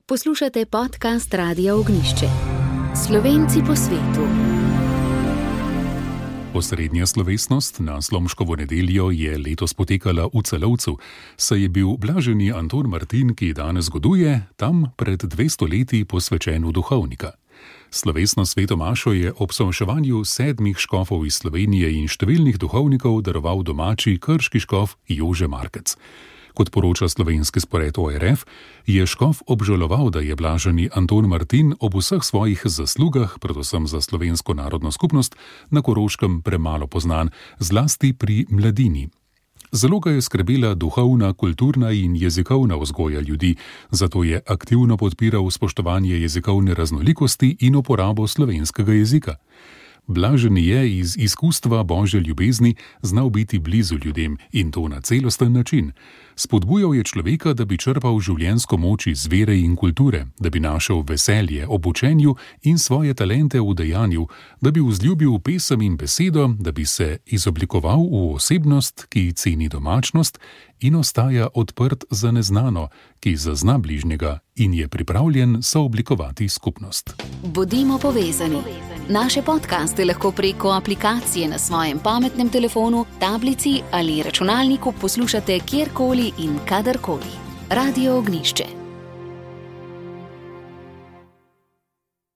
Poslušate podcast Radia Ognjišče. Slovenci po svetu. Osrednja slovesnost na Slomškovo nedeljo je letos potekala v Celovcu, saj je bil blaženi Anton Martin, ki danes goduje, tam pred 200 leti posvečen v duhovnika. Slovesno sveto mašo je ob somševanju 7 škofov iz Slovenije in številnih duhovnikov daroval domači krški škof Jože Markec. Kot poroča slovenski spored ORF, je škof obžaloval, da je blaženi Anton Martin ob vseh svojih zaslugah, predvsem za slovensko narodno skupnost, na Koroškem premalo poznan, zlasti pri mladini. Zelo ga je skrbela duhovna, kulturna in jezikovna vzgoja ljudi, zato je aktivno podpiral spoštovanje jezikovne raznolikosti in uporabo slovenskega jezika. Blaženi je iz izkustva Božje ljubezni znal biti blizu ljudem in to na celosten način. Spodbujal je človeka, da bi črpal življenjsko moč iz vere in kulture, da bi našel veselje ob učenju in svoje talente v dejanju, da bi vzljubil pesem in besedo, da bi se izoblikoval v osebnost, ki ceni domačnost in ostaja odprt za neznano, ki zazna bližnjega in je pripravljen sooblikovati skupnost. Bodimo povezani. Naše podcaste lahko preko aplikacije na svojem pametnem telefonu, tablici ali računalniku poslušate kjerkoli in kadarkoli. Radio Ognjišče.